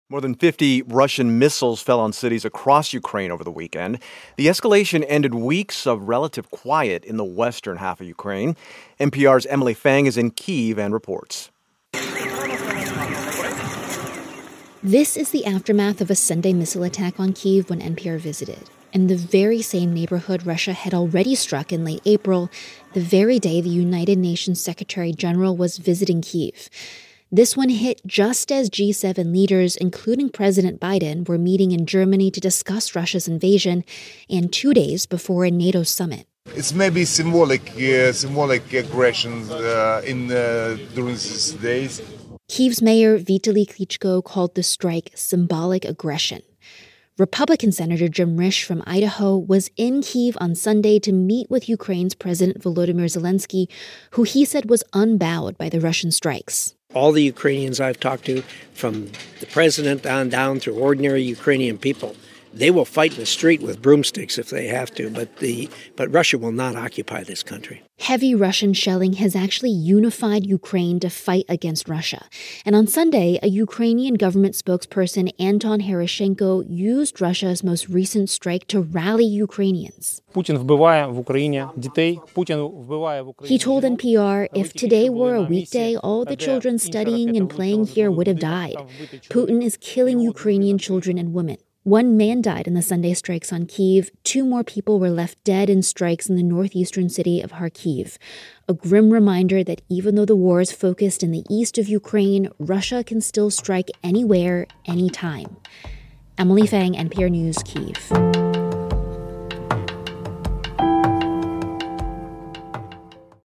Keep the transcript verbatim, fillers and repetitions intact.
More than fifty Russian missiles fell on cities across Ukraine over the weekend. The escalation ended weeks of relative quiet in the western half of Ukraine. N P R's Emily Fang is in Kyiv and reports. This is the aftermath of a Sunday missile attack on Kyiv when N P R visited. In the very same neighborhood Russia had already struck in late April, the very day the United Nations Secretary General was visiting Kyiv. This one hit just as G seven leaders, including President Biden, were meeting in Germany to discuss Russia's invasion, and two days before a NATO summit. It's maybe symbolic, uh, symbolic aggression uh, in uh, during these days. Kyiv's mayor Vitaly Klitschko called the strike symbolic aggression. Republican Senator Jim Risch from Idaho was in Kyiv on Sunday to meet with Ukraine's President Volodymyr Zelensky, who he said was unbowed by the Russian strikes. All the Ukrainians I've talked to, from the president on down through ordinary Ukrainian people, they will fight in the street with broomsticks if they have to, but the but Russia will not occupy this country. Heavy Russian shelling has actually unified Ukraine to fight against Russia. And on Sunday, a Ukrainian government spokesperson, Anton Heroshenko, used Russia's most recent strike to rally Ukrainians. He told N P R, if today were a weekday, all the children studying and playing here would have died. Putin is killing Ukrainian children and women. One man died in the Sunday strikes on Kyiv. Two more people were left dead in strikes in the northeastern city of Kharkiv. A grim reminder that even though the war is focused in the east of Ukraine, Russia can still strike anywhere, anytime. Emily Fang, N P R News, Kyiv.